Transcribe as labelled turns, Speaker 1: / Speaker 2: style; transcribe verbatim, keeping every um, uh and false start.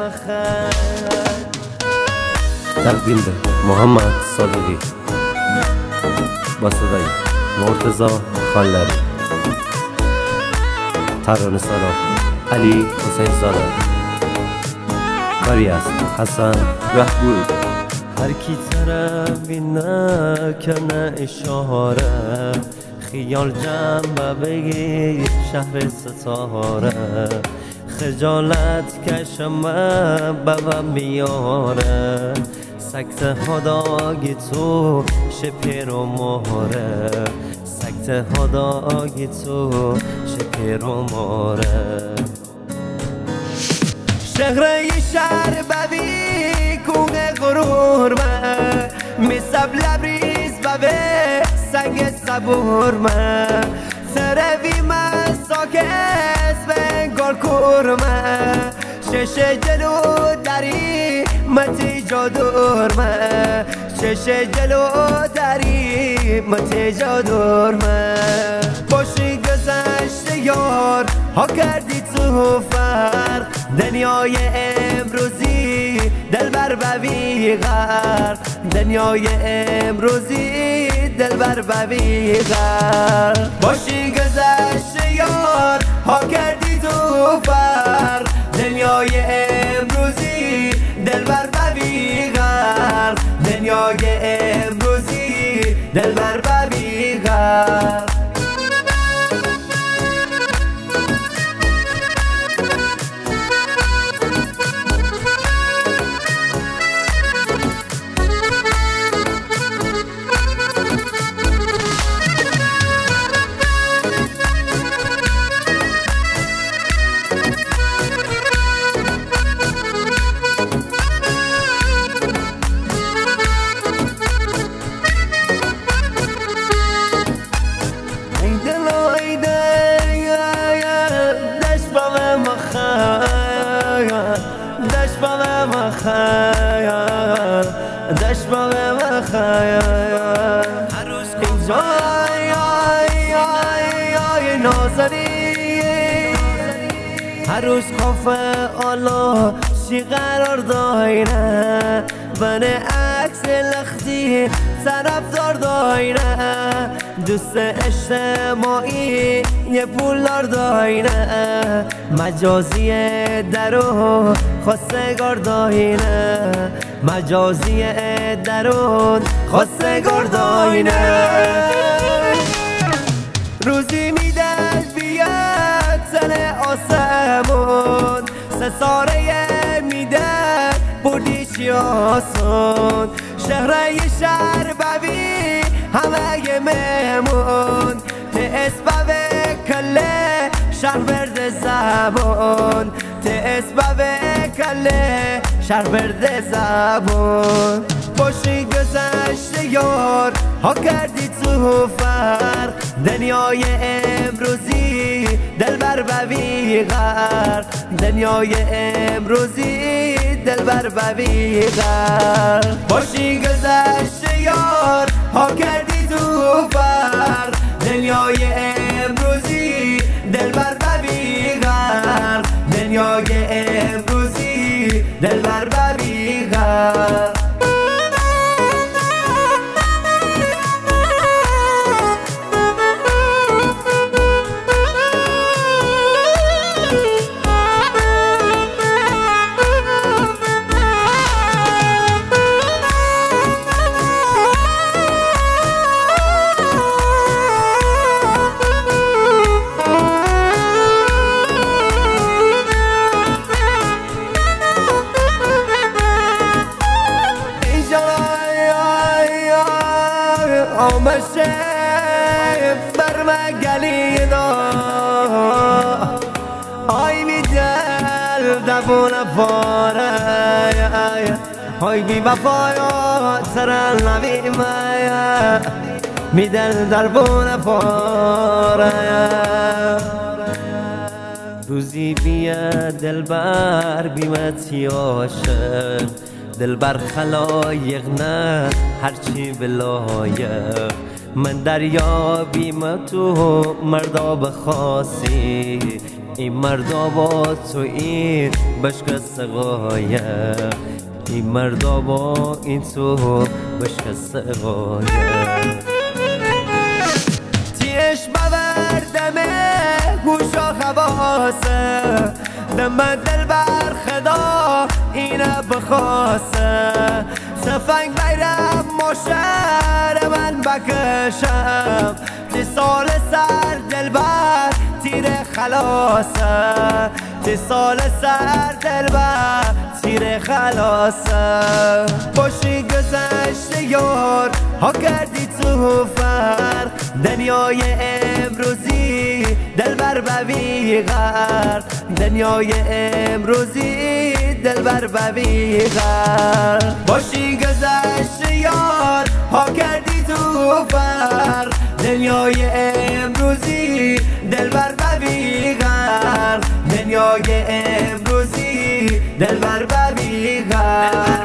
Speaker 1: تقدیم به محمد صادقی با صدای مرتضی خانلری. ترانه سالا علی حسین زاده. کاری از حسن رهبوی. هر کی طرف نه کنه اشاره، خیال جمع بگی شهر ستاره. خجالت کشم بابا میاره، سکت خداگی تو شپیر و مهره. سکت خداگی تو شپیر و مهره. شهر یه شهر ببی کونه غرور من، میسب لبریز ببه سنگ صبور من. سروی من ساکس بنگار کور من، شش جلو داری متی جادور من. شش جلو داری متی جادور من. باشی گذشته یار ها کردی تو فرق، دنیای امروزی دلبر ببی غرق. دنیای امروزی دلبر ببی غرق. باشی گذشته یار ها کردی تو فرق، دنیای امروزی دلبر ببی غرق. دنیای امروزی دلبر ببی غرق. دشت با من خیال اینجا ای نازنی. هر روز کافه آلا شی قرار داینه، بنه عکس لختی طرف دار داینه. دوست اجتماعی یه پولدار داینه، مجازی درو خواستگار داینه. مجازی درون خواستگار داینه. روزی میدن بیاد تن آسمون، ستاره میدن بردی چی آسون. شهر یه شهر ببی همه یه مهمون، ته اسباب کله شهر برد زبون. ته اسباب کله شهر برد زبون. باشی گذشته یار ها کردی تو فرق، دنیای امروزی دلبر ببی غرق. دنیای امروزی دلبر ببی غرق. باشی گذشته یار ها کردی تو فرق، دنیای امروزی دلبر ببی غرق. دنیای امروزی دلبر ببی غرق. آمشه برمگلی دا آی می دل دبون فاره. آی بی وفایا سرال نبی مایا، می دل دربون فاره. روزی بیا دلبر بیمتی عاشق، دلبر خلایق نه هرچی بلایق. من دریا بیم تو مردا بخواسی، این مردا با تو این بشک سقایه این مردا با این تو بشک سقایه تیش بوردمه گوشا خواسه دم دل بر خدا اینه بخواسته سفنگ بیرم مشهر من بکشم تی سال سر دل بر تیر خلاصه تی سال سر دل بر تیر خلاصه باشی گذشته یار ها کردی تو فرق دنیای امروزی دل بر بویغر دنیای امروزی دل بر بویغر باشی گذشته یار ها کردی تو فرق دنیای امروزی دل بر بویغر دنیای امروزی دل بر بویغر